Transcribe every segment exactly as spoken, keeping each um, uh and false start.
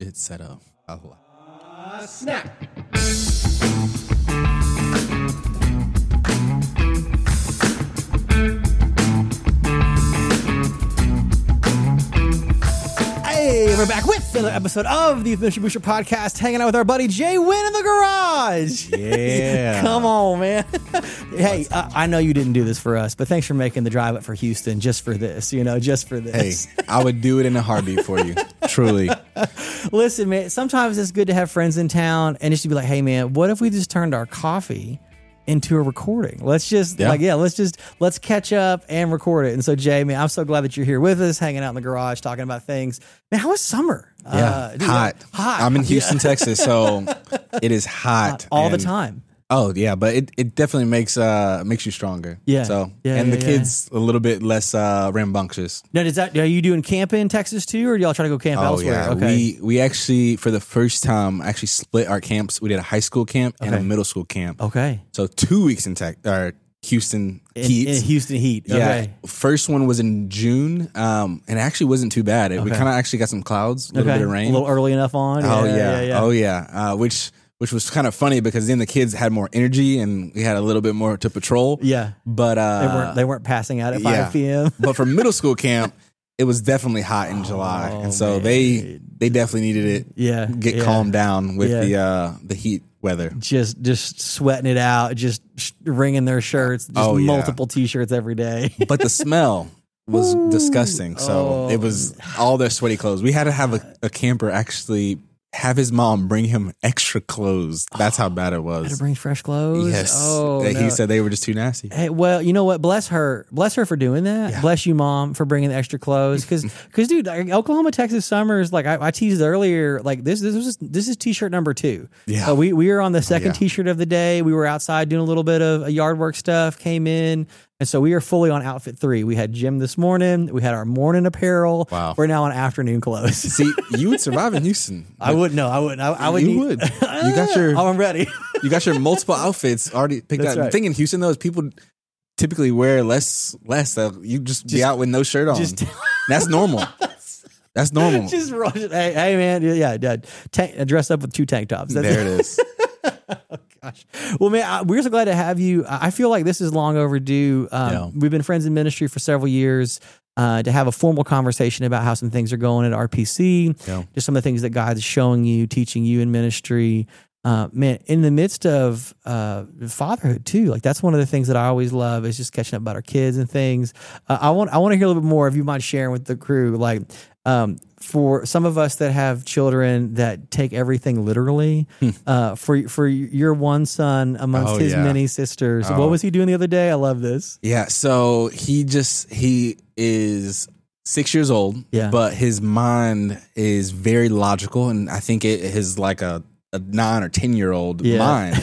It's set up. Uh, snap. Hey, we're back with another episode of the Ministry Booster Podcast, hanging out with our buddy Jay Wynn in the garage. Yeah. Come on, man. Hey, uh, I know you didn't do this for us, but thanks for making the drive up for Houston just for this, you know, just for this. Hey, I would do it in a heartbeat for you. Truly. Listen, man, sometimes it's good to have friends in town and just to be like, hey, man, what if we just turned our coffee into a recording? Let's just yeah. like, yeah, let's just, let's catch up and record it. And so, Jay, man, I'm so glad that you're here with us, hanging out in the garage, talking about things. Man, how was summer? Yeah, uh, dude, hot. Hot. I'm in Houston, yeah. Texas, so it is hot. hot all and, the time. Oh, yeah, but it, it definitely makes uh makes you stronger. Yeah. So, yeah, and yeah, the yeah. kids a little bit less uh, rambunctious. Now, does that, are you doing camp in Texas too, or do y'all try to go camp Oh, elsewhere? yeah. Okay. We, we actually, for the first time, actually split our camps. We did a high school camp and a Okay. middle school camp. okay. So two weeks in tech, or Houston In, Heat. in Houston Heat. Yeah, Okay. first one was in June, um, and it actually wasn't too bad. It, We Okay. kind of actually got some clouds, a little okay. bit of rain. A little early enough on. oh yeah, yeah, yeah. oh yeah. Uh, which which was kind of funny because then the kids had more energy and we had a little bit more to patrol. Yeah. but uh, They weren't, they weren't passing out at yeah. five p.m. But for middle school camp, it was definitely hot in July, Oh, and so man. they they definitely needed it. Yeah, get yeah. calmed down with Yeah. the uh, the heat weather. just just sweating it out, just sh- wringing their shirts, just Oh, yeah. multiple t-shirts every day. But the smell was disgusting. So Oh. it was all their sweaty clothes. We had to have a, a camper actually have his mom bring him extra clothes. That's how bad it Had to was. bring fresh clothes. Yes. Oh, That no. He said they were just too nasty. Hey, well, you know what? Bless her. Bless her for doing that. Yeah. Bless you, Mom, for bringing the extra clothes. Because, because, dude, like, Oklahoma, Texas summers, like I, I teased earlier, like this, this was this is T-shirt number two. Yeah. Uh, we we were on the second yeah. T-shirt of the day. We were outside doing a little bit of yard work stuff. Came in, and so we are fully on outfit three. We had gym this morning. We had our morning apparel. Wow. We're now on afternoon clothes. See, you would survive in Houston. I wouldn't know. I wouldn't. I, I would. You need, would. You got your I'm ready. you got your multiple outfits already picked That's out. right. The thing in Houston though is people typically wear less less. So you just, be Just- out with no shirt on. just- That's normal. That's normal. Just rush it. Hey, hey, man. Yeah, yeah. Tank, dress up with two tank tops. That's there it is. Gosh. Well, man, I, we're so glad to have you. I I feel like this is long overdue. Um, Yeah. We've been friends in ministry for several years. Uh, to have a formal conversation about how some things are going at R P C, Yeah. just some of the things that God's showing you, teaching you in ministry. Uh, man, in the midst of uh, fatherhood too, like that's one of the things that I always love is just catching up about our kids and things. Uh, I want I want to hear a little bit more if you mind sharing with the crew, like um, for some of us that have children that take everything literally. uh, for for your one son amongst Oh, his yeah. many sisters, Oh. what was he doing the other day? I love this. Yeah, so he just he is six years old, Yeah. but his mind is very logical, and I think it is like a, a nine or ten year old Yeah. mind.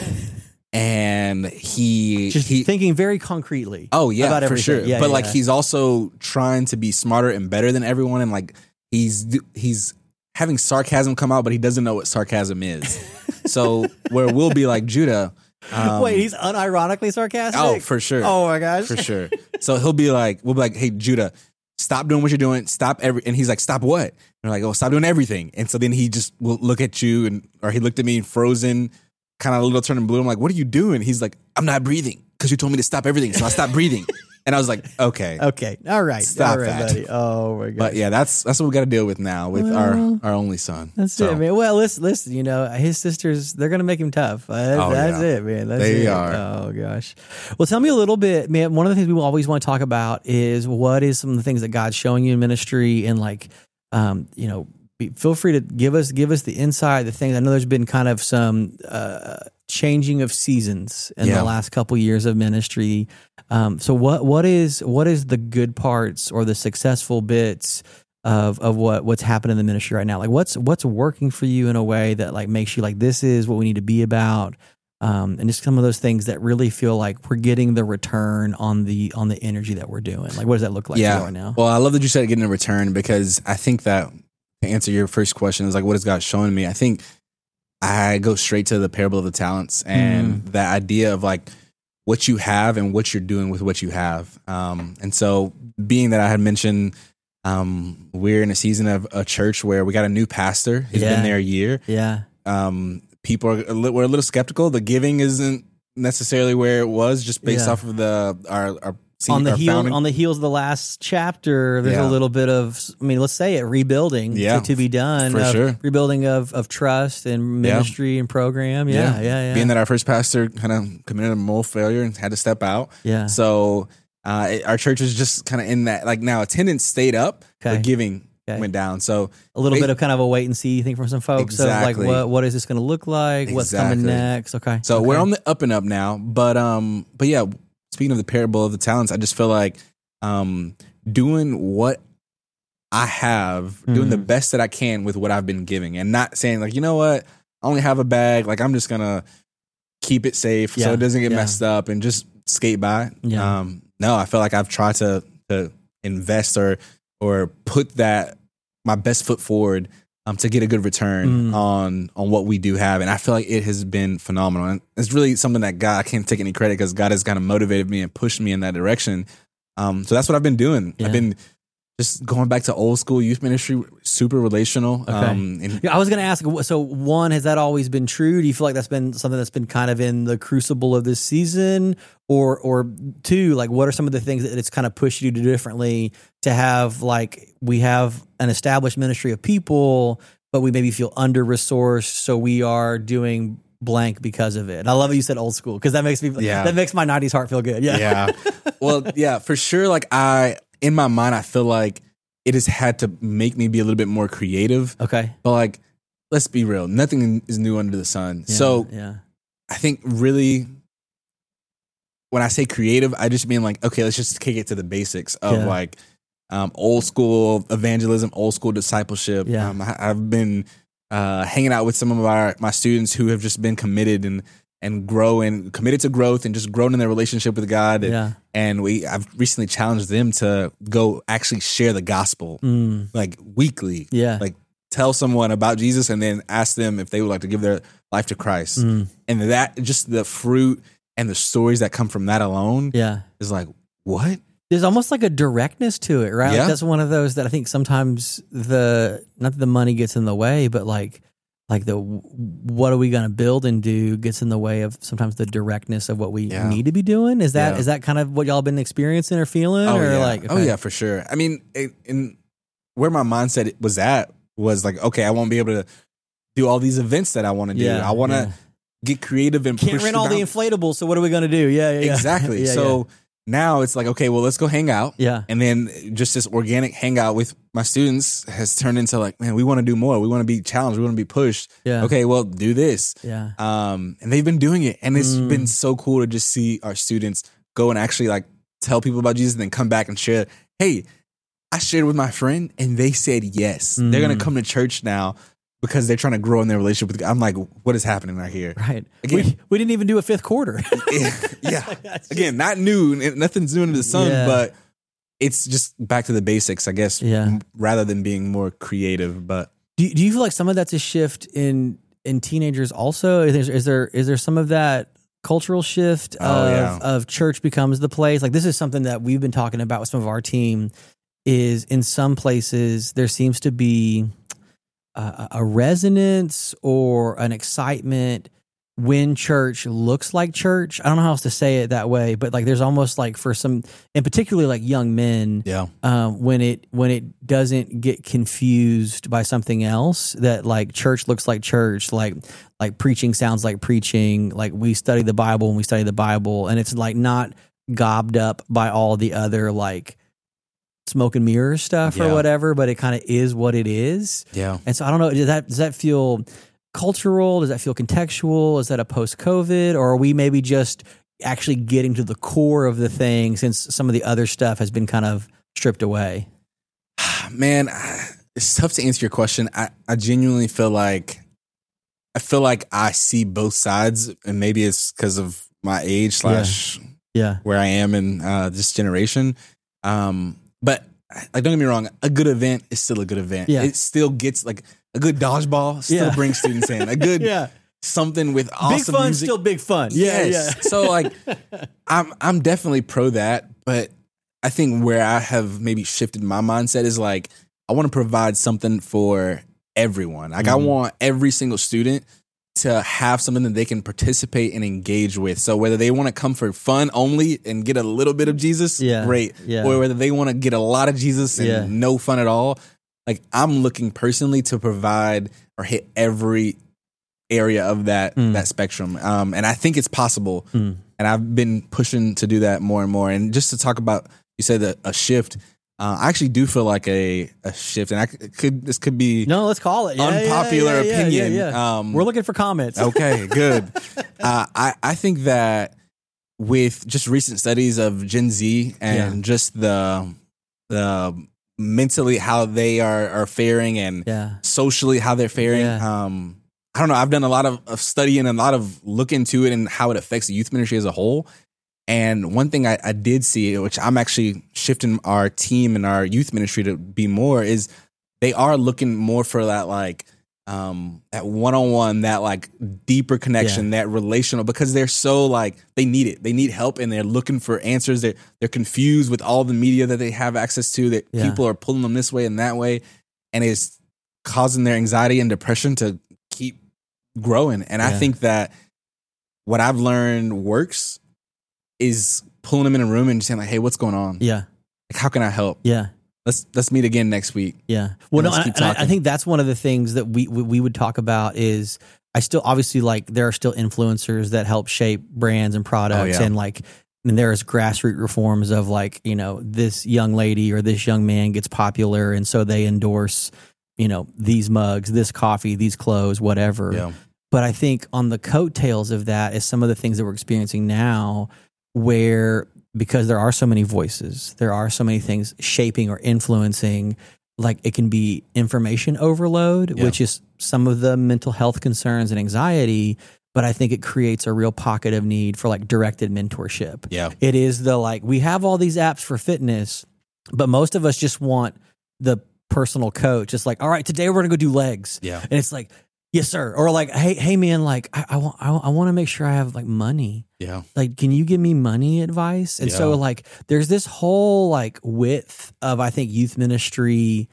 And he Just he thinking very concretely. oh yeah about for everything. sure, Yeah, but yeah, like yeah. he's also trying to be smarter and better than everyone, and like he's he's having sarcasm come out, but he doesn't know what sarcasm is. So where we'll be like Judah. Um, Wait, he's unironically sarcastic? Oh, for sure. Oh my gosh. For sure. So he'll be like, we'll be like, hey, Judah, stop doing what you're doing. Stop every, and he's like, stop what? And we're like, oh, stop doing everything. And so then he just will look at you and, or he looked at me and frozen, kind of a little turning blue. I'm like, what are you doing? He's like, I'm not breathing because you told me to stop everything. So I stopped breathing. And I was like, okay. Okay. All right. Stop All right, that. buddy. Oh my gosh. But yeah, that's, that's what we got to deal with now with our, Well, our only son. That's So, it, man. Well, listen, listen, you know, his sisters, they're going to make him tough. Uh, that's Oh, that's yeah. it, man. That's They it. are. Oh, gosh. Well, tell me a little bit, man. One of the things we always want to talk about is what is some of the things that God's showing you in ministry and like, um, you know, be, feel free to give us, give us the insight, the things. I know there's been kind of some, uh, changing of seasons in Yeah. the last couple years of ministry. Um, so what, what is, what is the good parts or the successful bits of, of what, what's happening in the ministry right now? Like what's, what's working for you in a way that like makes you like, this is what we need to be about. Um, and just some of those things that really feel like we're getting the return on the, on the energy that we're doing. Like, what does that look like to you yeah. right now? Well, I love that you said getting a return because I think that to answer your first question is like, what is God showing me? I think I go straight to the parable of the talents and Mm. that idea of like what you have and what you're doing with what you have. Um, and so being that I had mentioned Um, we're in a season of a church where we got a new pastor. He's Yeah. been there a year. Yeah. Um, people are a little, we're a little skeptical. The giving isn't necessarily where it was, just based Yeah. off of the our our on the our heel founding. on the heels of the last chapter, there's Yeah. a little bit of, I mean, let's say it, rebuilding Yeah, to, to be done. for of sure. Rebuilding of, of trust and ministry and program. Yeah, yeah, yeah. Being that our first pastor kind of committed a moral failure and had to step out. Yeah. So uh, it, our church was just kind of in that, like now attendance stayed up, Okay. but giving Okay. went down. So a little it- bit of kind of a wait and see thing from some folks Exactly. of like, what what is this going to look like? What's coming Exactly. next? Okay. So okay. we're on the up and up now, but um, but yeah. Speaking of the parable of the talents, I just feel like um, doing what I have, doing the Mhm. best that I can with what I've been giving, and not saying like, you know what, I only have a bag, like I'm just gonna keep it safe Yeah, so it doesn't get yeah. messed up and just skate by. Yeah. Um, no, I feel like I've tried to to invest or or put that my best foot forward um, to get a good return Mm. on on what we do have, and I feel like it has been phenomenal. And it's really something that God, I can't take any credit because God has kind of motivated me and pushed me in that direction. Um, so that's what I've been doing. Yeah. I've been just going back to old school youth ministry, super relational. Okay. Um, and Yeah, I was going to ask, so one, has that always been true? Do you feel like that's been something that's been kind of in the crucible of this season? Or, or two, like what are some of the things that it's kind of pushed you to do differently to have, like, we have an established ministry of people, but we maybe feel under-resourced, so we are doing blank because of it. And I love that you said old school, because that makes me, Yeah. that makes my nineties heart feel good. Yeah. yeah. Well, yeah, for sure. Like I, in my mind, I feel like it has had to make me be a little bit more creative. Okay. But like, let's be real, nothing is new under the sun. Yeah, So yeah. I think really, when I say creative, I just mean like, okay, let's just kick it to the basics of Yeah. like um, old school evangelism, old school discipleship. Yeah. Um, I, I've been uh, hanging out with some of our my students who have just been committed and and growing, committed to growth and just grown in their relationship with God. And, Yeah. and we, I've recently challenged them to go actually share the gospel Mm, like weekly. yeah. Like tell someone about Jesus and then ask them if they would like to give their life to Christ. Mm, And that, just the fruit and the stories that come from that alone yeah. is like, what? There's almost like a directness to it, right? Like Yeah. that's one of those that I think sometimes the, not that the money gets in the way, but like, like the, what are we going to build and do gets in the way of sometimes the directness of what we Yeah. need to be doing. Is that, Yeah. is that kind of what y'all been experiencing or feeling? Oh, or yeah. like, Oh, okay. yeah, for sure. I mean, it, in where my mindset was at was like, okay, I won't be able to do all these events that I want to do. Yeah, I want to yeah. get creative and Can't push rent the all the bound- inflatables. So what are we going to do? Yeah, yeah, yeah. Exactly. Yeah, so now it's like, okay, well, let's go hang out. yeah. And then just this organic hangout with my students has turned into like, man, we want to do more. We want to be challenged. We want to be pushed. Yeah. Okay, well, do this. Yeah. Um, and they've been doing it. And it's Mm. been so cool to just see our students go and actually like tell people about Jesus and then come back and share, hey, I shared with my friend and they said yes. They're going Mm. to come to church now because they're trying to grow in their relationship with God. I'm like, what is happening right here? Right. Again- we, we didn't even do a fifth quarter. Yeah. Again, not new. n- Nothing's new under the sun, Yeah. but it's just back to the basics, I guess, Yeah. m- rather than being more creative. But Do you, do you feel like some of that's a shift in in teenagers also? Is there is there, is there some of that cultural shift Oh, of, yeah. of church becomes the place? Like this is something that we've been talking about with some of our team is in some places there seems to be a, a resonance or an excitement when church looks like church. I don't know how else to say it that way, but like there's almost like for some, and particularly like young men, yeah, um, when it when it doesn't get confused by something else, that like church looks like church, like like preaching sounds like preaching, like we study the Bible and we study the Bible, and it's like not gobbed up by all the other like smoke and mirrors stuff or Yeah. whatever, but it kind of is what it is. yeah. And so I don't know, does that does that feel cultural? Does that feel contextual? Is that a post-COVID, or are we maybe just actually getting to the core of the thing since some of the other stuff has been kind of stripped away? Man, I- it's tough to answer your question. I, I genuinely feel like I feel like I see both sides, and maybe it's because of my age slash Yeah. where I am in uh, this generation. Um, but like, don't get me wrong, a good event is still a good event. Yeah. It still gets like a good dodgeball still Yeah. brings students in. A good Yeah. something with awesome Big fun, music. still big fun. Yeah, Yes. So like, I'm I'm definitely pro that, but I think where I have maybe shifted my mindset is like, I want to provide something for everyone. Like, mm-hmm. I want every single student to have something that they can participate and engage with. So whether they want to come for fun only and get a little bit of Jesus, yeah. great. Yeah. Or whether they want to get a lot of Jesus and yeah. no fun at all. Like, I'm looking personally to provide or hit every area of that mm. that spectrum. Um, and I think it's possible. Mm. And I've been pushing to do that more and more. And just to talk about, you said a, a shift. Uh, I actually do feel like a, a shift, and I could this could be no, let's call it yeah, unpopular yeah, yeah, opinion. Yeah, yeah. Um, We're looking for comments. Okay, good. uh, I I think that with just recent studies of Gen Z and yeah. just the the mentally how they are are faring and yeah. socially how they're faring. Yeah. Um, I don't know. I've done a lot of, of study and a lot of look into it and how it affects the youth ministry as a whole. And one thing I, I did see, which I'm actually shifting our team and our youth ministry to be more, is they are looking more for that, like, um, that one-on-one, that like deeper connection, yeah. that relational, because they're so like, they need it. They need help and they're looking for answers. They're, they're confused with all the media that they have access to, that yeah. people are pulling them this way and that way. And it's causing their anxiety and depression to keep growing. And yeah. I think that what I've learned works is pulling them in a room and just saying like, "Hey, what's going on? Yeah, like, how can I help? Yeah, let's let's meet again next week." Yeah, well, no, and I, I think that's one of the things that we, we we would talk about. Is I still obviously like there are still influencers that help shape brands and products, oh, yeah. and like and there's grassroots reforms of like, you know, this young lady or this young man gets popular, and so they endorse, you know, these mugs, this coffee, these clothes, whatever. Yeah. But I think on the coattails of that is some of the things that we're experiencing now, where because there are so many voices, there are so many things shaping or influencing, like it can be information overload, yeah. which is some of the mental health concerns and anxiety. But I think it creates a real pocket of need for like directed mentorship. Yeah. It is the like, we have all these apps for fitness, but most of us just want the personal coach. It's like, all right, today we're going to go do legs. Yeah. And it's like, yes, sir. Or like, hey, hey, man, like I, I want, I, I want to make sure I have like money. Yeah. Like, can you give me money advice? And yeah. so like, there's this whole like width of, I think, youth ministry,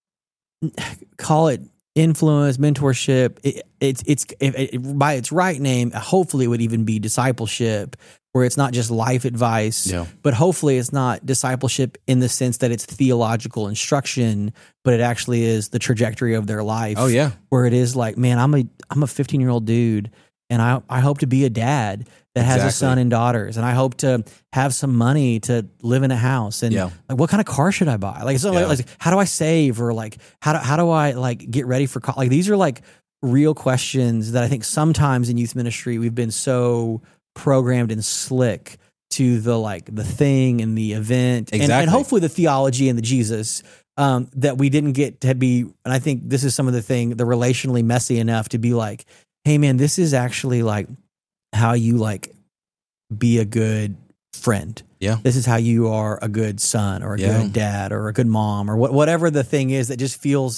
call it influence, mentorship. It, it's, it's it, it, by its right name, hopefully it would even be discipleship, where it's not just life advice, yeah. but hopefully it's not discipleship in the sense that it's theological instruction, but it actually is the trajectory of their life. Oh yeah. Where it is like, man, I'm a, I'm a fifteen year old dude, and I, I hope to be a dad that exactly. has a son and daughters. And I hope to have some money to live in a house. And yeah. like, what kind of car should I buy? Like, so yeah. like, like, how do I save? Or like, how do, how do I like get ready for college? Like, these are like real questions that I think sometimes in youth ministry, we've been so programmed and slick to the like the thing and the event exactly. and, and hopefully the theology and the Jesus um, that we didn't get to be. And I think this is some of the thing, the relationally messy enough to be like, hey man, this is actually like how you like be a good friend. Yeah. This is how you are a good son or a yeah. good dad or a good mom or what, whatever the thing is that just feels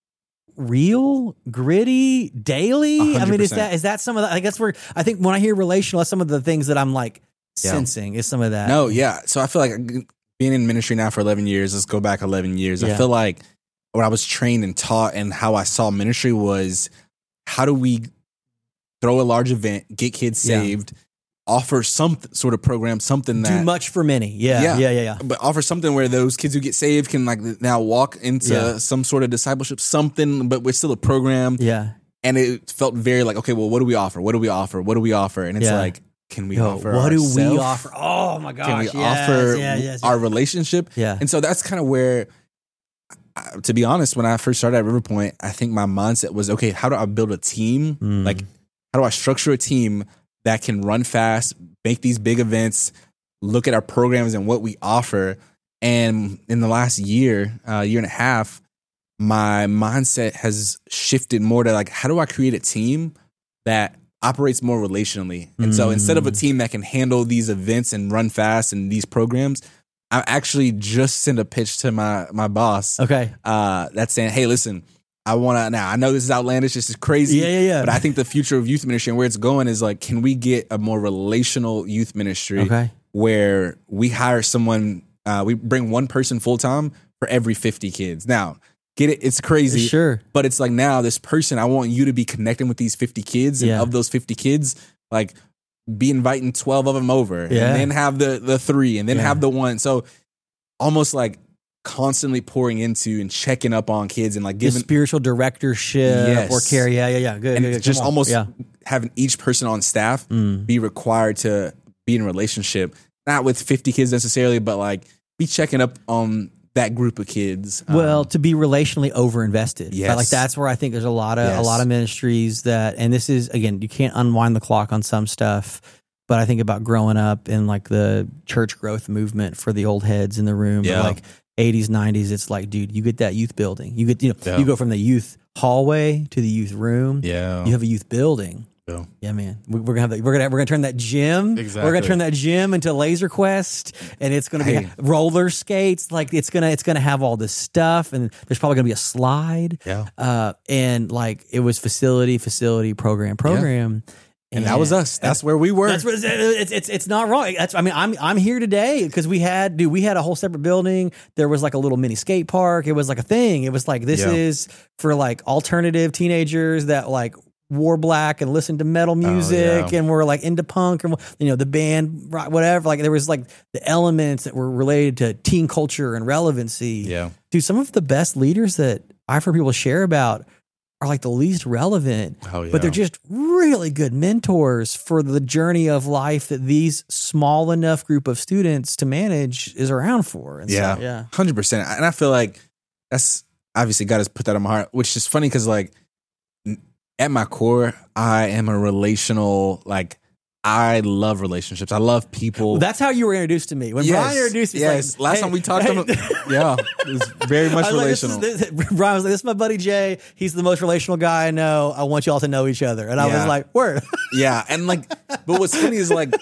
real, gritty, daily. one hundred percent. I mean, is that is that some of the, I guess where I think when I hear relational, that's some of the things that I'm like yeah. sensing is some of that. No, yeah. So I feel like being in ministry now for eleven years, let's go back eleven years. Yeah. I feel like what I was trained and taught and how I saw ministry was, how do we throw a large event, get kids saved, yeah. offer some th- sort of program, something that do much for many. Yeah, yeah, yeah, yeah, yeah. But offer something where those kids who get saved can like now walk into Yeah. some sort of discipleship, something, but we're still a program. Yeah. And it felt very like, okay, well, what do we offer? What do we offer? What do we offer? And it's Yeah. like, can we Yo, offer what do we ourself? offer? Oh my gosh. Can we yes, offer yeah, yes, our yes. relationship? Yeah. And so that's kind of where, uh, to be honest, when I first started at River Point, I think my mindset was, okay, how do I build a team? Mm. Like, how do I structure a team that can run fast, make these big events, look at our programs and what we offer? And in the last year, uh, year and a half, my mindset has shifted more to like, how do I create a team that operates more relationally? And so instead of a team that can handle these events and run fast and these programs, I actually just sent a pitch to my my boss. Okay. Uh, that's saying, hey, listen, I want to, now I know this is outlandish, this is crazy. Yeah, yeah, yeah. But I think the future of youth ministry and where it's going is like, can we get a more relational youth ministry Okay. where we hire someone uh, we bring one person full time for every fifty kids. Now, get it? It's crazy. Sure. But it's like now this person, I want you to be connecting with these fifty kids. And Yeah. of those fifty kids, like be inviting twelve of them over. Yeah. And then have the, the three and then Yeah. have the one. So almost like constantly pouring into and checking up on kids and like The giving spiritual directorship Yes. or care. Yeah, yeah, yeah. Good. and good, good. just Come on. almost Yeah. having each person on staff Mm. be required to be in a relationship, not with fifty kids necessarily, but like be checking up on that group of kids. Well, Um, to be relationally overinvested. Yes. Like that's where I think there's a lot of a Yes. lot of ministries that, and this is again, you can't unwind the clock on some stuff. But I think about growing up in like the church growth movement for the old heads in the room, Yeah. like eighties, nineties. It's like, dude, you get that youth building. You get, you know, Yeah. you go from the youth hallway to the youth room. yeah. You have a youth building. Yeah. Yeah, man. We- We're gonna have that. We're gonna we're gonna turn that gym. We're Exactly. gonna turn that gym into Laser Quest, and it's gonna be Hey. roller skates. Like it's gonna it's gonna have all this stuff, and there's probably gonna be a slide. Yeah. Uh, and like it was facility, facility, program, program. And that was us. That's where we were. That's what it's, it's it's it's not wrong. That's I mean I'm I'm here today because we had dude we had a whole separate building. There was like a little mini skate park. It was like a thing. It was like this Yeah. is for like alternative teenagers that like wore black and listened to metal music Oh, yeah. and were like into punk and you know the band rock, whatever. Like there was like the elements that were related to teen culture and relevancy. Yeah. Dude, some of the best leaders that I've heard people share about are like the least relevant, Oh, yeah. but they're just really good mentors for the journey of life that these small enough group of students to manage is around for. And Yeah. so, yeah. Hundred percent. And I feel like that's obviously God has put that on my heart, which is funny because like n- at my core, I am a relational, like I love relationships. I love people. Well, that's how you were introduced to me. When Yes. Brian introduced me, Yes. like, Last hey, time we talked hey, to him, yeah, it was very much I was like, this is- relational. this- Brian was like, "This is my buddy Jay. He's the most relational guy I know. I want you all to know each other." And I Yeah. was like, "Word." Yeah. And like, but what's funny is like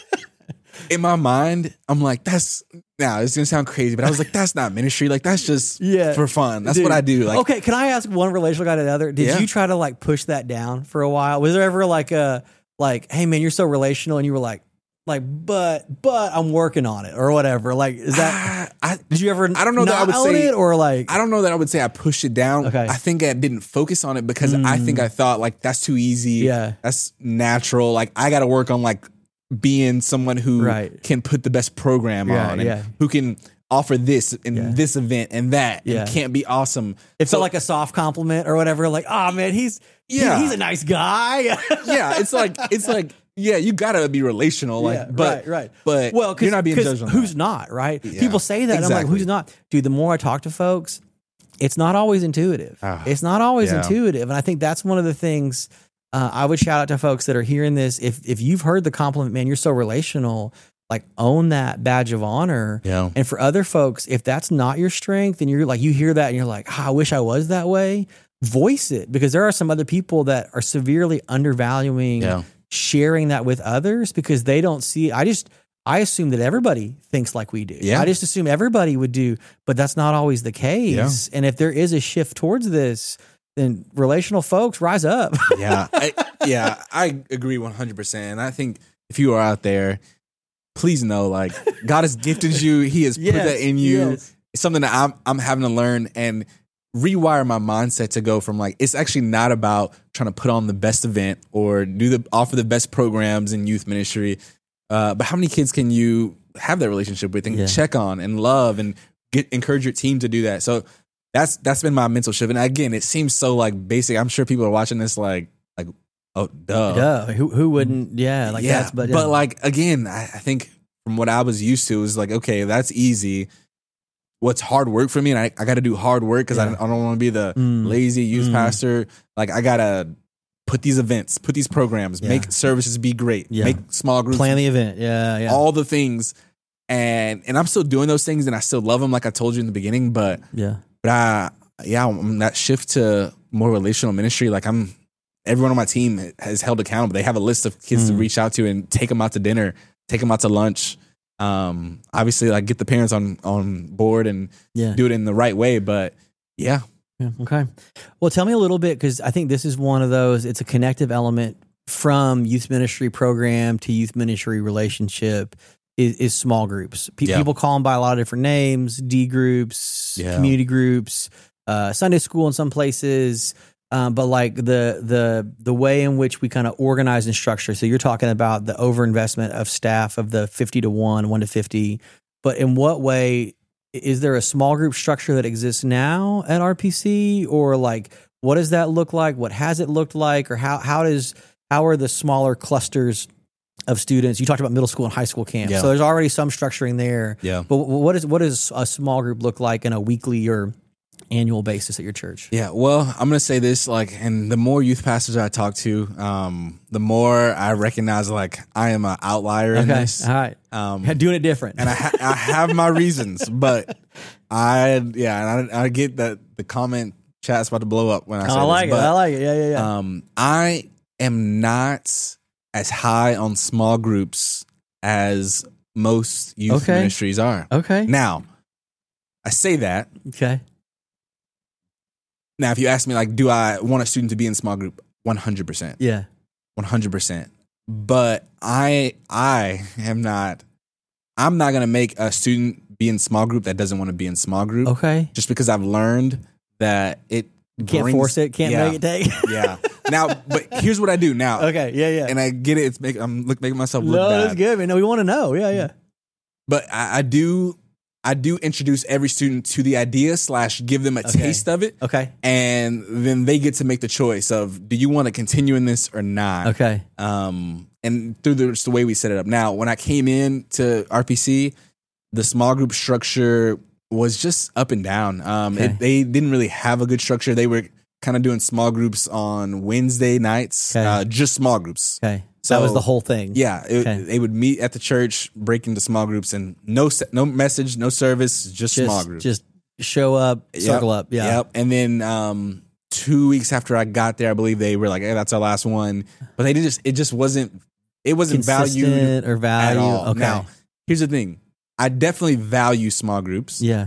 in my mind, I'm like, that's now it's gonna sound crazy, but I was like, that's not ministry. Like that's just Yeah. for fun. That's Dude. what I do. Like, Okay, can I ask one relational guy to the other? Did Yeah. you try to like push that down for a while? Was there ever like a like, hey man, you're so relational, and you were like, like, but but I'm working on it or whatever. Like, is that? I, I, Did you ever? I don't know that not I would own say- it or like. I don't know that I would say I pushed it down. Okay. I think I didn't focus on it because I think I thought like that's too easy. Yeah. That's natural. Like I got to work on like being someone who Right. can put the best program Yeah, on and yeah. who can offer this and Yeah. this event and that Yeah. and can't be awesome. It felt like a soft compliment or whatever. Like, oh man, he's yeah, Yeah. he's a nice guy. yeah, it's like it's like yeah, you gotta be relational. Like, Yeah, but right, right. but Well, you're not being judged on who's that. not, right? Yeah, People say that. And I'm like, exactly. who's not? Dude, the more I talk to folks, it's not always intuitive. Ah, it's not always yeah. intuitive. And I think that's one of the things uh, I would shout out to folks that are hearing this. If if you've heard the compliment, man, you're so relational, like own that badge of honor. Yeah. And for other folks, if that's not your strength and you're like, you hear that and you're like, oh, I wish I was that way, voice it, because there are some other people that are severely undervaluing Yeah. sharing that with others because they don't see. I just, I assume that everybody thinks like we do. Yeah. I just assume everybody would do, but that's not always the case. And if there is a shift towards this, then relational folks rise up. yeah, I, yeah, I agree one hundred percent. And I think if you are out there, please know, like, God has gifted you. He has Yes, put that in you. yes. It's something that I'm I'm having to learn and rewire my mindset to go from like it's actually not about trying to put on the best event or do the offer the best programs in youth ministry, uh, but how many kids can you have that relationship with and Yeah. check on and love and get encourage your team to do that. So that's that's been my mental shift. And again, it seems so like basic. I'm sure people are watching this like like oh duh. Duh. Who, who wouldn't? Yeah. Like yeah, that's, but, but yeah. like again, I, I think from what I was used to, it was like, okay, that's easy. What's hard work for me, and I, I got to do hard work because I, Yeah. I don't want to be the Mm. lazy youth Mm. pastor. Like I gotta put these events, put these programs, Yeah. make services be great, Yeah. make small groups, plan the event. Yeah. Yeah. all the things, and and I'm still doing those things, and I still love them, like I told you in the beginning. But yeah. but I yeah, I'm that shift to more relational ministry. Like I'm everyone on my team has held accountable. They have a list of kids to Mm. reach out to and take them out to dinner, take them out to lunch. Um, obviously, like get the parents on on board and Yeah. do it in the right way. But yeah, Yeah. Okay. Well, tell me a little bit, because I think this is one of those, it's a connective element from youth ministry program to youth ministry relationship, is, is small groups. Pe- Yeah. People call them by a lot of different names: D groups, Yeah. community groups, uh, Sunday school in some places. Um, but like the the the way in which we kind of organize and structure. So you're talking about the overinvestment of staff of the fifty to one, one to fifty. But in what way is there a small group structure that exists now at R P C, or like what does that look like? What has it looked like, or how how does how are the smaller clusters of students? You talked about middle school and high school camps, Yeah. so there's already some structuring there. Yeah. But what is what does a small group look like in a weekly or annual basis at your church? Yeah, well, I'm gonna say this, like, and the more youth pastors I talk to, um, the more I recognize like I am an outlier in Okay, this. all right, Um, doing it different. and I ha- I have my reasons, but I yeah, and I, I get that the comment chat's about to blow up when I say I like this, it. but, I like it. Yeah, yeah, yeah. Um, I am not as high on small groups as most youth Okay. ministries are. okay, Now, I say that. okay, Now, if you ask me, like, do I want a student to be in small group? one hundred percent. yeah, one hundred percent. But I I am not, I'm not going to make a student be in small group that doesn't want to be in small group. okay. Just because I've learned that it Can't brings- force it. Can't yeah, make it take. Yeah. Now, but here's what I do now. Okay. Yeah. Yeah. And I get it. It's make, I'm look, making myself look No, bad. that's good, man. No, we want to know. Yeah. Yeah. But I, I do I do introduce every student to the idea slash give them a Okay. taste of it. Okay. And then they get to make the choice of, do you want to continue in this or not? Okay. Um, and through the, just the way we set it up. Now, when I came in to R P C, the small group structure was just up and down. Um, Okay. it, they didn't really have a good structure. They were kind of doing small groups on Wednesday nights, Okay. uh, just small groups. Okay. So that was the whole thing. Yeah, it, Okay. they would meet at the church, break into small groups, and no se- no message, no service, just, Just, small groups. just show up, Yep, circle up. Yeah. Yep. And then um, two weeks after I got there, I believe they were like, "Hey, that's our last one." But they did just it just wasn't it wasn't valued Consistent or at value. all. Okay. Now, here's the thing: I definitely value small groups, Yeah.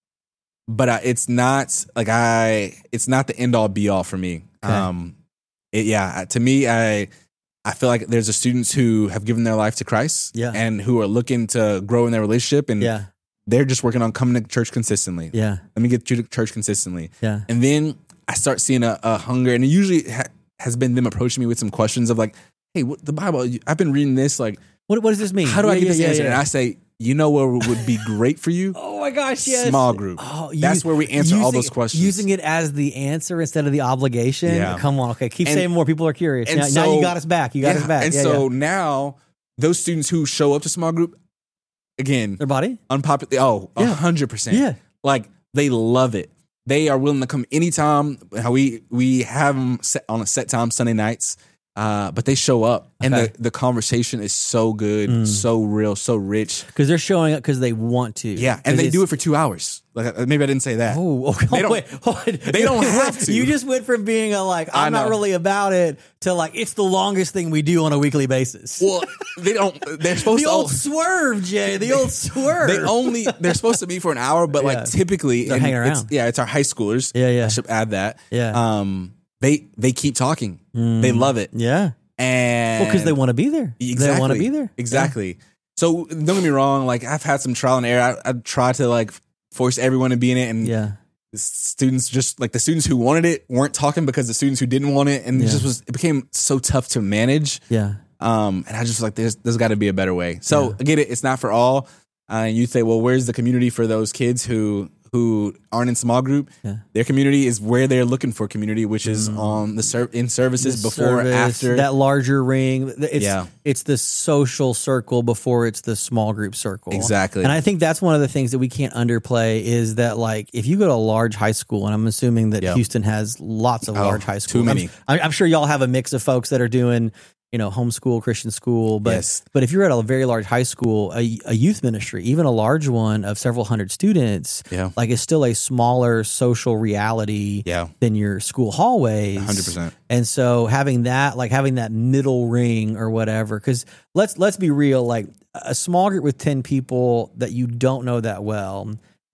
but I, it's not like I it's not the end all be all for me. Okay. Um, it, yeah, to me, I I feel like there's a students who have given their life to Christ, Yeah. and who are looking to grow in their relationship, and Yeah. they're just working on coming to church consistently. Yeah. Let me get you to church consistently. Yeah. And then I start seeing a, a hunger, and it usually ha- has been them approaching me with some questions of like, "Hey, what the Bible? I've been reading this. Like, What What does this mean? how do I Yeah, get yeah, this yeah, answer?" yeah. And I say, "You know what would be great for you? Oh my gosh! Yes. Small group. Oh, That's where we answer all using- those questions. Using it as the answer instead of the obligation. Yeah. Come on. Okay. Keep And- saying more. People are curious. and Now, now so- you got us back. You got Yeah, us back. And Yeah, so yeah. now those students who show up to small group, again, Their body. unpopular. Oh, a Yeah. hundred percent. Yeah. Like they love it. They are willing to come anytime. How we we have them set on a set time Sunday nights, uh, but they show up, and Okay. the the conversation is so good, Mm. so real, so rich. Because they're showing up because they want to. Yeah, and they do it for two hours. Like uh, maybe I didn't say that. Oh, okay. They don't- Wait, hold on. they don't have to. You just went from being a like, I I'm not know. really about it, to like, it's the longest thing we do on a weekly basis. Well, they don't. They're supposed the to. old swerve, Jay. The old swerve. They only they're supposed to be for an hour, but Yeah. like typically, They're and hanging it's- around. Yeah, it's our high schoolers. Yeah, yeah. I should add that. Yeah. Um, they they keep talking. They love it, Yeah. and Well, because they want to be there. exactly They want to be there. Exactly. So don't get me wrong. Like I've had some trial and error. I, I try to like force everyone to be in it, and Yeah. the students just like the students who wanted it weren't talking because the students who didn't want it, and it Yeah. just was it became so tough to manage. Yeah. Um, and I just like there's there's got to be a better way. So I get it. It's not for all. Uh, and you say, well, where's the community for those kids who who aren't in small group? Yeah. Their community is where they're looking for community, which is on the ser- in services The before, service, after. that larger ring. It's, Yeah. it's the social circle before it's the small group circle. Exactly. And I think that's one of the things that we can't underplay is that like if you go to a large high school, and I'm assuming that Yeah. Houston has lots of Oh, large high schools. too many. I'm, I'm sure y'all have a mix of folks that are doing, you know, homeschool, Christian school. But Yes. but if you're at a very large high school, a, a youth ministry, even a large one of several hundred students, Yeah. like it's still a smaller social reality Yeah. than your school hallways. one hundred percent. And so having that, like having that middle ring or whatever, because let's let's be real, like a small group with ten people that you don't know that well,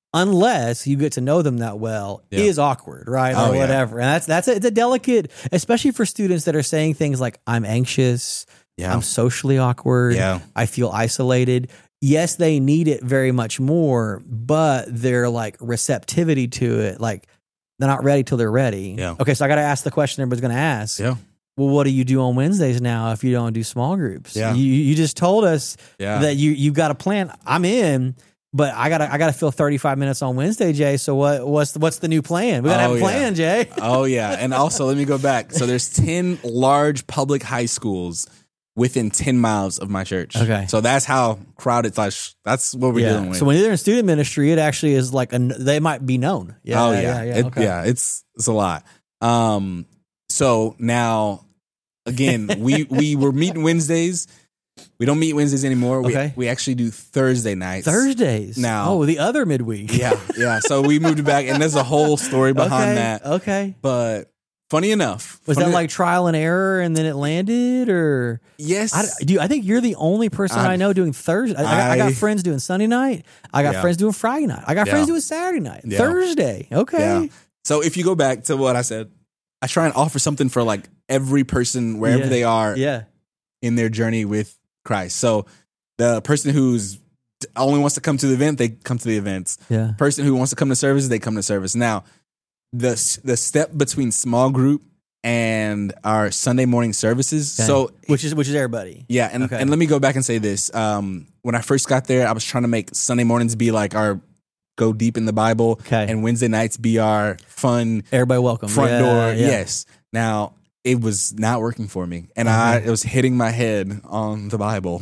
unless you get to know them that well, Yeah. is awkward, right? Oh, or yeah. whatever. And that's that's a, it's a delicate, especially for students that are saying things like, I'm anxious, Yeah. I'm socially awkward, Yeah. I feel isolated. yes, they need it very much more, but their like receptivity to it, like they're not ready till they're ready. Yeah. Okay, so I got to ask the question everybody's going to ask. Yeah. Well, what do you do on Wednesdays now if you don't do small groups? Yeah. You you just told us Yeah. that you you got a plan. I'm in, but I gotta I gotta fill thirty-five minutes on Wednesday, Jay. So what what's the, what's the new plan? We gotta Oh, have a plan, yeah. Jay. Oh yeah, and also let me go back. So there's ten large public high schools within ten miles of my church. Okay. So that's how crowded. Like that's what we're dealing with. So when they're in student ministry, it actually is like a, they might be known. Yeah. oh yeah, yeah, yeah. It- okay. yeah. It's it's a lot. Um. So now, again, we we were meeting Wednesdays. We don't meet Wednesdays anymore. We Okay. we actually do Thursday nights. Thursdays. Now- oh, the other midweek. Yeah, yeah. So we moved it back, and there's a whole story behind okay. that. Okay. But funny enough, Was funny that like trial and error, and then it landed, or yes? I, do you, I think you're the only person I, I- know doing Thursday. I, I, got, I got I- friends doing Sunday night. I got Yeah. friends doing Friday night. I got Yeah. friends doing Saturday night. Yeah. Thursday. Okay. Yeah. So if you go back to what I said, I try and offer something for like every person wherever Yeah. they are Yeah. in their journey with Christ. So the person who's only wants to come to the event, they come to the events. Yeah. Person who wants to come to service, they come to service. Now, the the step between small group and our Sunday morning services. Okay. So which is which is everybody. yeah, and, Okay. and let me go back and say this. Um, when I first got there, I was trying to make Sunday mornings be like our go deep in the Bible, Okay. and Wednesday nights be our fun Everybody welcome. front Yeah, door. yeah. Yes. Now it was not working for me, and Uh-huh. I it was hitting my head on the Bible,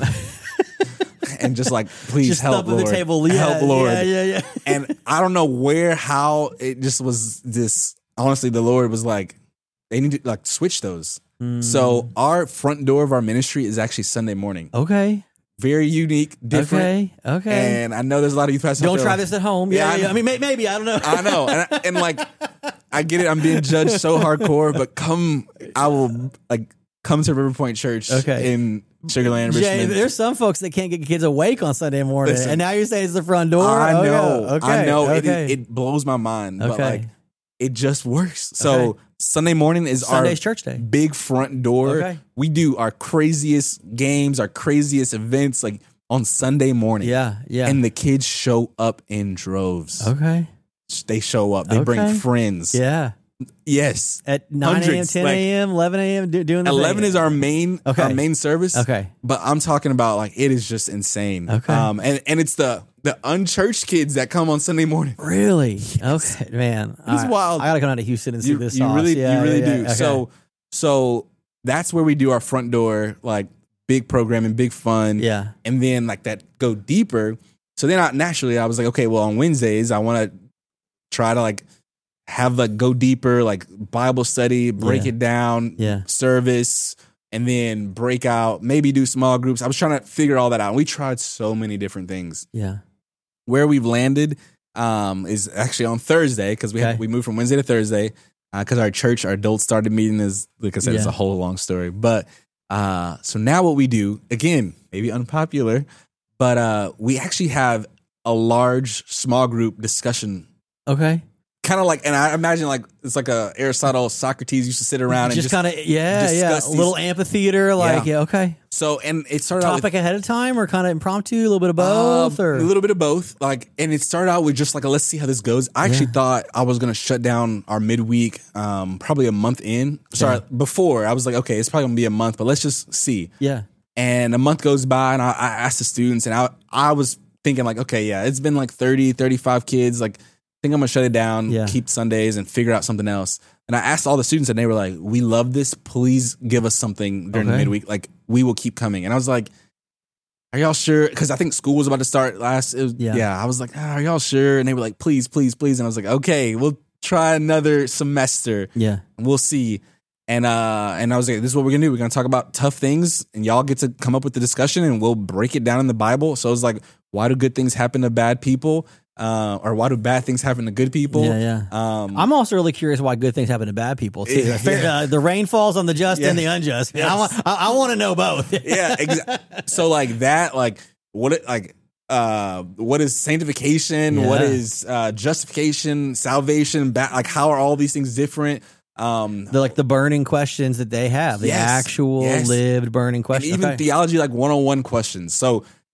and just like, please Just help, thumping Lord, the table. Yeah, help, Lord. Yeah, yeah, yeah. And I don't know where, how it just was this. Honestly, the Lord was like, they need to like switch those. Mm. So our front door of our ministry is actually Sunday morning. Okay. Very unique, different. Okay. Okay. And I know there's a lot of youth pastors. out Don't there try like, this at home. Yeah, Yeah, I yeah, yeah. know. I mean, may, maybe I don't know. I know, and, I- and like, I get it. I'm being judged so hardcore, but come, I will like come to River Point Church Okay. in Sugarland, Jay, Richmond. there's some folks that can't get kids awake on Sunday morning, Listen, and now you're saying it's the front door. I Oh, know, yeah. Okay. I know. Okay. It, it blows my mind, but Okay. like, it just works. So Okay. Sunday morning is Sunday's our church day. big front door. Okay. We do our craziest games, our craziest events, like on Sunday morning. Yeah. Yeah. And the kids show up in droves. okay. They show up. They bring Okay. friends. Yeah. Yes. At nine a.m., Hundreds, ten a.m., eleven a.m. do- doing the eleven thing. is our main Okay. our main service. Okay. But I'm talking about like it is just insane. Okay. Um and, and it's the the unchurched kids that come on Sunday morning. Really? Okay, man. It's wild. I gotta come down to Houston and see You, this. you sauce. really Yeah, you really yeah, do. yeah. Okay. So so that's where we do our front door, like big programming, big fun. yeah. And then like that go deeper. So then I naturally I was like, okay, well on Wednesdays I want to try to like have like go deeper, like Bible study, break Yeah. it down, Yeah. service, and then break out, maybe do small groups. I was trying to figure all that out. We tried so many different things. Yeah. Where we've landed um, is actually on Thursday because we Okay. had, we moved from Wednesday to Thursday because our church, our adults started meeting. Is like I said, it's Yeah. a whole long story. But uh, so now what we do, again, maybe unpopular, but uh, we actually have a large small group discussion. Okay. Kind of like, and I imagine like it's like a Aristotle, Socrates used to sit around and Just, just kind of yeah, yeah. discuss A these- little amphitheater, like yeah. Yeah. okay. so. And it started out with Topic ahead of time, or kind of impromptu, a little bit of both, Um, or a little bit of both. Like, and it started out with just like a let's see how this goes. I actually Yeah. thought I was gonna shut down our midweek, um, probably a month in. Sorry, before I was like, okay, it's probably gonna be a month, but let's just see. yeah, And a month goes by, and I, I asked the students, and I I was thinking like, okay, yeah, it's been like thirty, thirty-five kids. Like, I think I'm gonna shut it down, Yeah. keep Sundays, and figure out something else. And I asked all the students, and they were like, "We love this. Please give us something during the Okay. midweek. Like, we will keep coming." And I was like, "Are y'all sure?" Because I think school was about to start last. It was, Yeah. yeah. I was like, ah, "Are y'all sure?" And they were like, "Please, please, please." And I was like, "Okay, we'll try another semester. yeah, We'll see." And uh, and I was like, "This is what we're gonna do. We're gonna talk about tough things, and y'all get to come up with the discussion, and we'll break it down in the Bible." So it was like, why do good things happen to bad people? Uh, or why do bad things happen to good people? yeah, yeah. Um, I'm also really curious why good things happen to bad people too. Yeah. Fair- uh, the rain falls on the just Yeah. and the unjust. Yes. I want, I, I want to know both. yeah, exa- so like that, like what it like uh what is sanctification, Yeah. what is uh justification, salvation, ba- like how are all these things different? Um They're like the burning questions that they have, the Yes. actual Yes. lived burning and questions. even Okay. theology, like one-on-one questions. So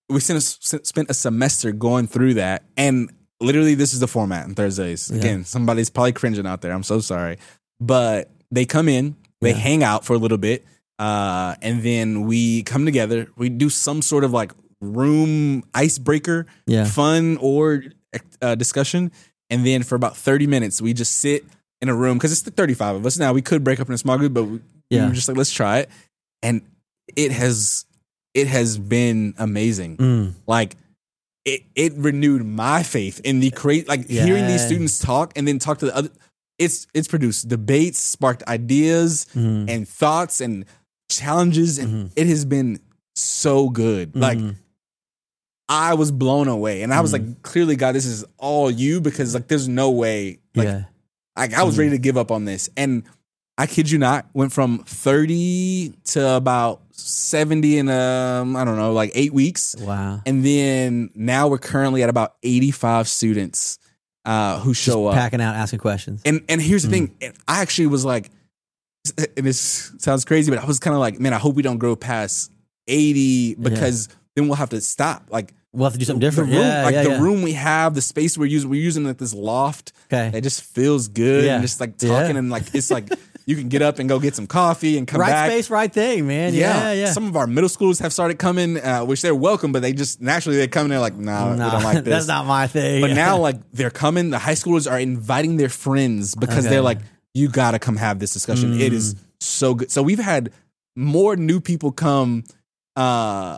we spent a, spent a semester going through that, and literally this is the format on Thursdays. Again, yeah. somebody's probably cringing out there. I'm so sorry, but they come in, they yeah. hang out for a little bit, uh, and then we come together. We do some sort of like room icebreaker, yeah. fun or uh, discussion, and then for about thirty minutes, we just sit in a room because it's the thirty-five of us now. We could break up in a small group, but we, yeah. we were just like, let's try it, and it has it has been amazing. Mm. Like it it renewed my faith in the create. Like yeah. hearing these students talk and then talk to the other. It's it's produced debates, sparked ideas mm. and thoughts and challenges, and mm-hmm. it has been so good. Mm-hmm. Like I was blown away, and I was mm-hmm. like, clearly, God, this is all you, because like there's no way. Like, yeah. like I was mm-hmm. ready to give up on this, and I kid you not, went from thirty to about seventy in um I don't know, like eight weeks. Wow. And then now we're currently at about eighty-five students uh, who show Just up, packing out, asking questions. And and here's the mm. thing, and I actually was like, and this sounds crazy, but I was kind of like, man, I hope we don't grow past eighty, because yeah. then we'll have to stop. Like we'll have to do something different. The room, yeah, like yeah, the yeah. room we have, the space we're using, we're using like this loft. Okay. That just feels good, yeah. and just like talking, yeah. and like it's like you can get up and go get some coffee and come right back. Right space, right thing, man. Yeah, yeah. yeah. Some of our middle schools have started coming, uh, which they're welcome, but they just naturally they come in there like, nah, no, we don't like this. That's not my thing. But now, like they're coming. The high schoolers are inviting their friends because okay. they're like, you got to come have this discussion. Mm. It is so good. So we've had more new people come, uh,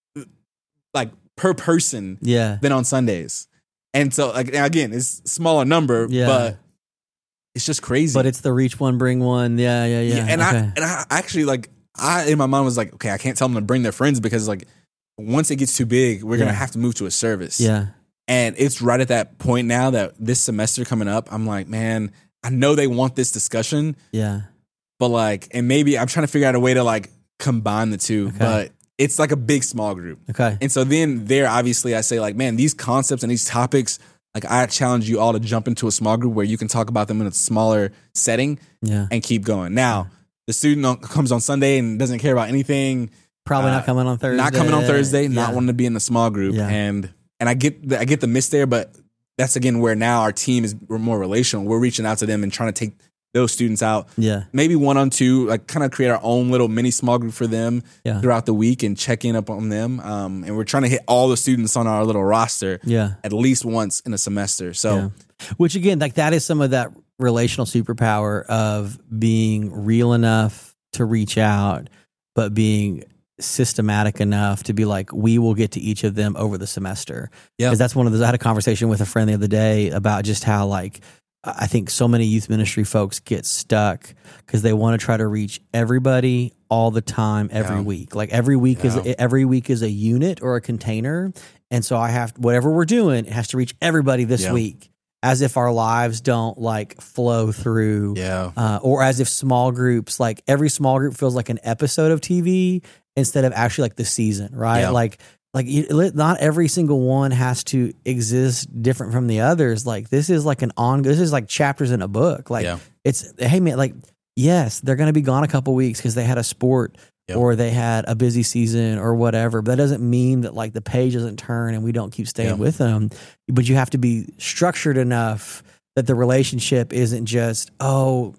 like per person, yeah. than on Sundays. And so, like again, it's a smaller number, yeah. but it's just crazy. But it's the reach one, bring one. Yeah, yeah, yeah. yeah and okay. I and I actually like I in my mind was like, okay, I can't tell them to bring their friends, because like once it gets too big, we're yeah. gonna have to move to a service. Yeah. And it's right at that point now that this semester coming up, I'm like, man, I know they want this discussion. Yeah. But like, and maybe I'm trying to figure out a way to like combine the two. Okay. But it's like a big small group. Okay. And so then there, obviously, I say like, man, these concepts and these topics, like I challenge you all to jump into a small group where you can talk about them in a smaller setting yeah. and keep going. Now, the student comes on Sunday and doesn't care about anything. Probably uh, not coming on Thursday. Not coming on Thursday, yeah. not wanting to be in a small group. Yeah. And and I get the, I get the miss there, but that's again where now our team is more relational. We're reaching out to them and trying to take those students out. Yeah. Maybe one on two, like kind of create our own little mini small group for them yeah. throughout the week and check in up on them. Um, and we're trying to hit all the students on our little roster yeah. at least once in a semester. So, yeah. Which again, like that is some of that relational superpower of being real enough to reach out, but being systematic enough to be like, we will get to each of them over the semester. Yeah. Because that's one of those, I had a conversation with a friend the other day about just how like, I think so many youth ministry folks get stuck because they want to try to reach everybody all the time, every yeah. week. Like every week yeah. is every week is a unit or a container, and so I have whatever we're doing, it has to reach everybody this yeah. week. As if our lives don't like flow through, yeah, uh, or as if small groups, like every small group feels like an episode of T V instead of actually like the season, right? Yeah. Like. Like you, not every single one has to exist different from the others. Like this is like an on. This is like chapters in a book. Like yeah. it's hey man. Like yes, they're going to be gone a couple weeks because they had a sport yep. or they had a busy season or whatever. But that doesn't mean that like the page doesn't turn and we don't keep staying yeah. with them. But you have to be structured enough that the relationship isn't just oh.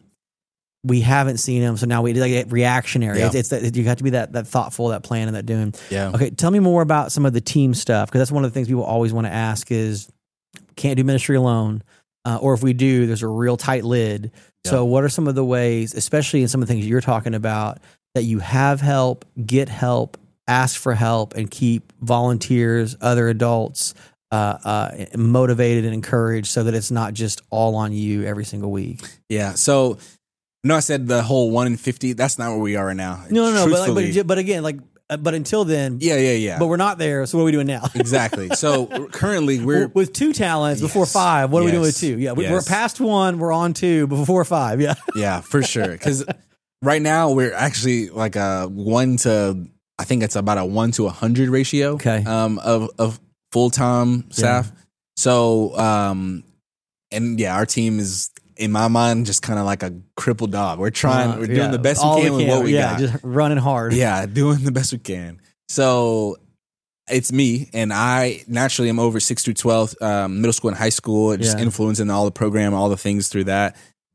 we haven't seen him, so now we like reactionary. Yeah. It's, it's that you have to be that that thoughtful, that plan, and that doing. Yeah. Okay, tell me more about some of the team stuff, because that's one of the things people always want to ask is, can't do ministry alone, uh, or if we do, there's a real tight lid. Yeah. So, what are some of the ways, especially in some of the things you're talking about, that you have help, get help, ask for help, and keep volunteers, other adults uh, uh, motivated and encouraged, so that it's not just all on you every single week? Yeah. So. No, I said the whole one in fifty. That's not where we are right now. No, no, no. But, like, Truthfully. but, but again, like, uh, but until then, yeah, yeah, yeah. But we're not there. So what are we doing now? Exactly. So currently we're with two talents yes, before five. What are yes, we doing with two? Yeah, we, yes. we're past one. We're on two before five. Yeah, yeah, for sure. Because right now we're actually like a one to I think it's about a one to a hundred ratio. Okay. Um, of of full time staff. Yeah. So um, and yeah, our team is. In my mind, just kind of like a crippled dog. We're trying, uh, we're doing yeah. the best All we can we with what we yeah, got. just running hard. Yeah, doing the best we can. So it's me, and I naturally am over six through twelve, um, middle school and high school, just Yeah. influencing all the program, all the things through that.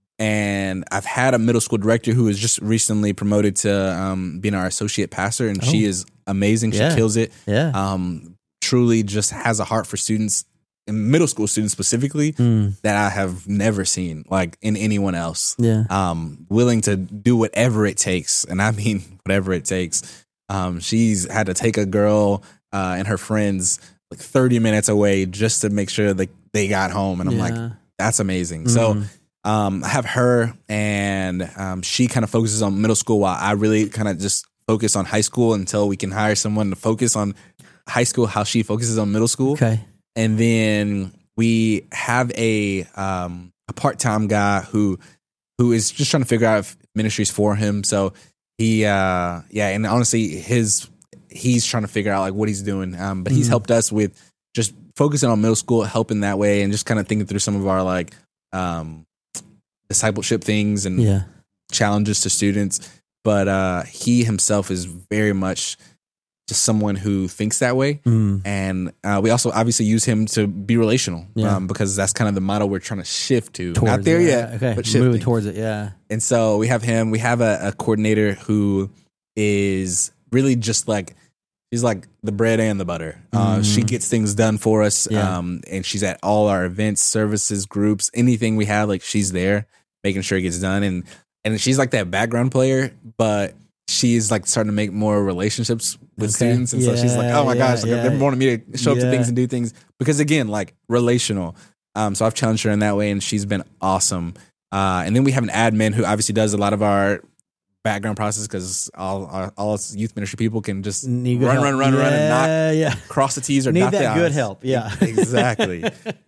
And I've had a middle school director who was just recently promoted to um, being our associate pastor, and Oh. she is amazing. She Yeah. kills it. Yeah. Um, truly just has a heart for students, and middle school students specifically, Mm. that I have never seen like in anyone else. Yeah. Um, willing to do whatever it takes, and I mean whatever it takes. Um, she's had to take a girl uh, and her friends like thirty minutes away just to make sure that they got home, and I'm Yeah. like, that's amazing. So. Mm. Um, I have her, and um, she kind of focuses on middle school while I really kind of just focus on high school until we can hire someone to focus on high school, how she focuses on middle school. Okay. And then we have a um, a part-time guy who who is just trying to figure out if ministry's for him. So he, uh, yeah, and honestly, his he's trying to figure out like what he's doing. Um, but he's Mhm. helped us with just focusing on middle school, helping that way, and just kind of thinking through some of our like um, discipleship things and Yeah. challenges to students. But uh, he himself is very much just someone who thinks that way. Mm. And uh, we also obviously use him to be relational, Yeah. um, because that's kind of the model we're trying to shift to. Towards Not there it. yet, Okay. but shifting. Moving towards it. Yeah. And so we have him. We have a, a coordinator who is really just like, she's like the bread and the butter. Uh, Mhm. She gets things done for us. Yeah. Um, and she's at all our events, services, groups, anything we have, like she's there making sure it gets done. And, and she's like that background player, but she's like starting to make more relationships with Okay. students. And so she's like, Yeah, oh my yeah, gosh, like yeah. they're wanting me to show up Yeah. to things and do things because again, like relational. Um, so I've challenged her in that way, and she's been awesome. Uh, and then we have an admin who obviously does a lot of our background process because all our, all us youth ministry people can just Need good run, help. run, run, run, and not Yeah, yeah. cross the T's or Need dot the that good I's. help. Yeah. Exactly.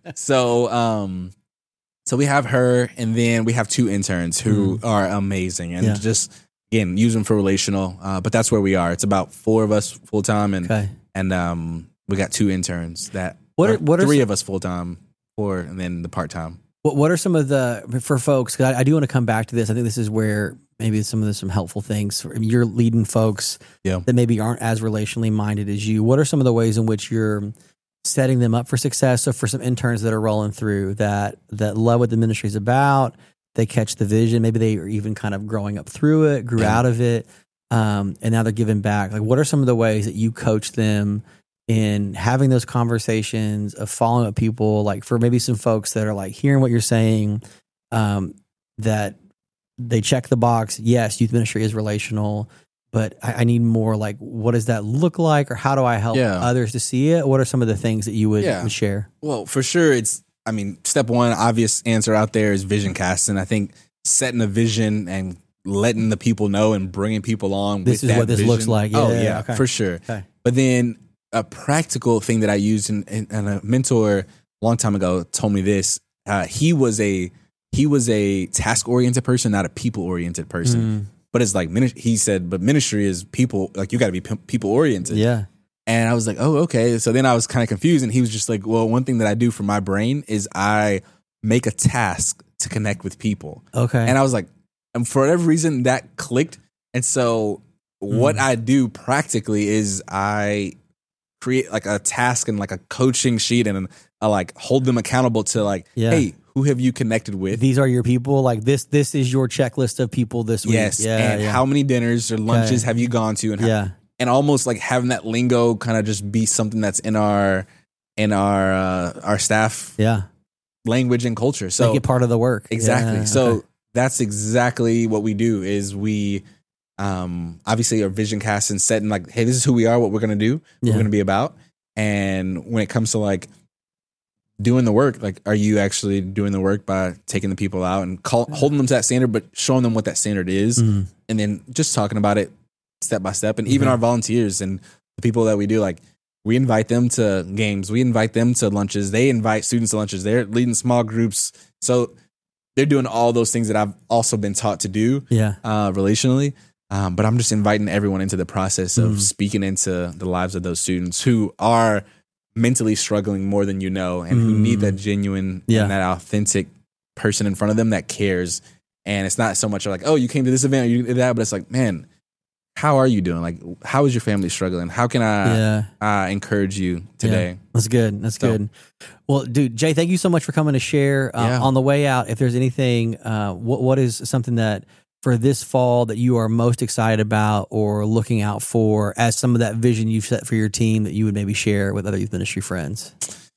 So, um, so we have her, and then we have two interns who are amazing, and Yeah. just again use them for relational. Uh, but that's where we are. It's about four of us full time, and Okay. and um, we got two interns that What are- or what are three some- of us full time, four, and then the part time. What What are some of the for folks? Because I, I do want to come back to this. I think this is where maybe some of the some helpful things. For, you're leading folks Yeah. that maybe aren't as relationally minded as you. What are some of the ways in which you're setting them up for success? So for some interns that are rolling through that that love what the ministry is about, they catch the vision. Maybe they are even kind of growing up through it, grew Yeah. out of it, um, and now they're giving back. Like, what are some of the ways that you coach them in having those conversations of following up people? Like for maybe some folks that are like hearing what you're saying, um, that they check the box. Yes, youth ministry is relational, but I, I need more. Like, what does that look like, or how do I help Yeah. others to see it? What are some of the things that you would, Yeah. would share? Well, for sure, it's. I mean, step one, obvious answer out there is vision casting. I think setting a vision and letting the people know and bringing people on. This with is that what this vision. looks like. Oh Yeah, yeah, okay. for sure. Okay. But then a practical thing that I used, and and a mentor a long time ago told me this. Uh, he was a he was a task oriented person, not a people oriented person. Mm, But it's like minis- he said, but ministry is people. Like you got to be p- people oriented. yeah. And I was like, oh, okay. So then I was kind of confused. And he was just like, well, one thing that I do for my brain is I make a task to connect with people. Okay. And I was like, and for whatever reason, that clicked. And so what Mm. I do practically is I create like a task and like a coaching sheet, and I like hold them accountable to like, Yeah. hey, who have you connected with? These are your people. Like this. This is your checklist of people this week. Yes. Yeah. and yeah. how many dinners or lunches Okay. have you gone to? And how, yeah. and almost like having that lingo kind of just be something that's in our in our uh, our staff Yeah. language and culture. So Make it part of the work. exactly. Yeah, So okay. that's exactly what we do. Is we um, obviously are vision cast and setting like, hey, this is who we are, what we're gonna do, what Yeah. we're gonna be about. And when it comes to like doing the work, like, are you actually doing the work by taking the people out and call, holding them to that standard, but showing them what that standard is, Mhm. and then just talking about it step by step. And even Mhm. our volunteers and the people that we do, like we invite them to games, we invite them to lunches, they invite students to lunches, they're leading small groups. So they're doing all those things that I've also been taught to do Yeah. uh, relationally. Um, but I'm just inviting everyone into the process of Mhm. speaking into the lives of those students who are mentally struggling more than you know, and who need that genuine Yeah. and that authentic person in front of them that cares. And it's not so much like, oh, you came to this event or you did that, but it's like, man, how are you doing? Like, how is your family struggling? How can I Yeah. uh, encourage you today? Yeah. That's good. That's So- good. Well, dude, Jay, thank you so much for coming to share. Uh, Yeah. On the way out, if there's anything, uh, what what is something that for this fall that you are most excited about or looking out for as some of that vision you've set for your team that you would maybe share with other youth ministry friends?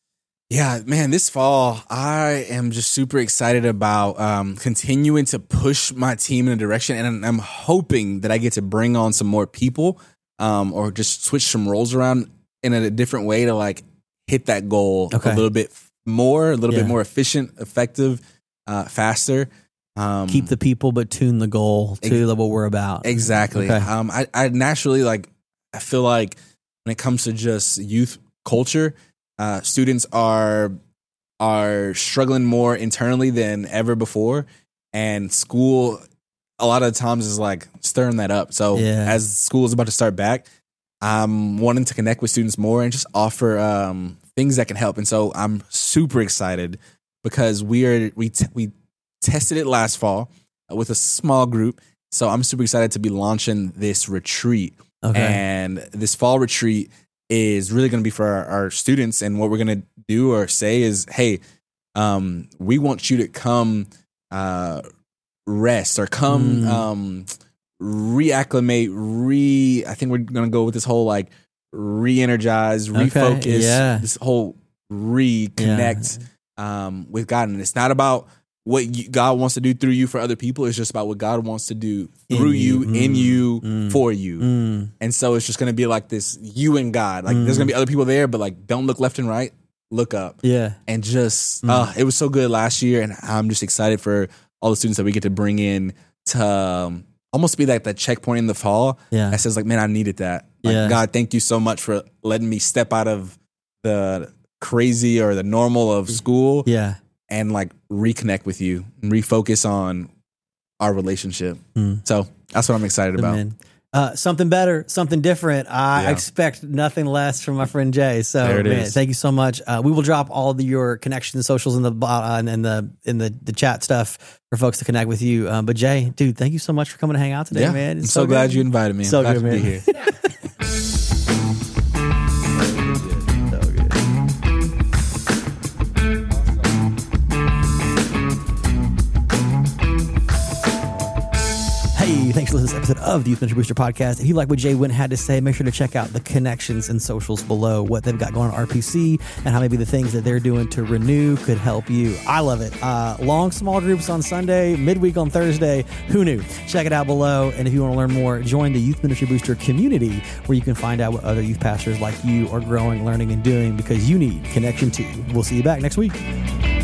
Yeah, man, this fall, I am just super excited about um, continuing to push my team in a direction. And I'm hoping that I get to bring on some more people um, or just switch some roles around in a different way to like hit that goal Okay. a little bit more, a little Yeah. bit more efficient, effective, uh, faster. Um, Keep the people, but tune the goal to Ex- what we're about. Exactly. Okay. Um, I, I naturally like, I feel like when it comes to just youth culture, uh, students are are struggling more internally than ever before, and school a lot of the times is like stirring that up. So Yeah. as school is about to start back, I'm wanting to connect with students more and just offer um, things that can help. And so I'm super excited because we are we t- we tested it last fall with a small group. So I'm super excited to be launching this retreat. Okay. And this fall retreat is really going to be for our, our students. And what we're going to do or say is, hey, um, we want you to come uh, rest or come Mm. um, reacclimate, re. I think we're going to go with this whole like re-energize, Okay, refocus, yeah. this whole reconnect um, with God. And it's not about what you, God wants to do through you for other people. It's just about what God wants to do In through you. you, in Mm. you, Mm. for you. Mm. And so it's just going to be like this you and God. Like there's Mm. going to be other people there, but like don't look left and right, look up. Yeah. And just, Mm. uh, it was so good last year. And I'm just excited for all the students that we get to bring in to um, almost be like that checkpoint in the fall Yeah. that says like, man, I needed that. Like, Yeah. God, thank you so much for letting me step out of the crazy or the normal of school Yeah. and like reconnect with you and refocus on our relationship. Mm. So that's what I'm excited about. Amen. Uh, something better, something different. I Yeah. expect nothing less from my friend Jay. So, There it man, is. thank you so much. Uh, we will drop all of your connections, socials in the bo- uh, and the in the the chat stuff for folks to connect with you. Um, but Jay, dude, thank you so much for coming to hang out today, Yeah, man. I'm It's so, glad good. you invited me. I'm So glad good, to be man. here. So good. Hey, thanks for listening to this episode of the Youth Ministry Booster Podcast. If you like what Jay Wynn had to say, make sure to check out the connections and socials below, what they've got going on at R P C, and how maybe the things that they're doing to renew could help you. I love it. Uh, long, small groups on Sunday, midweek on Thursday. Who knew? Check it out below. And if you want to learn more, join the Youth Ministry Booster community, where you can find out what other youth pastors like you are growing, learning, and doing, because you need connection too. We'll see you back next week.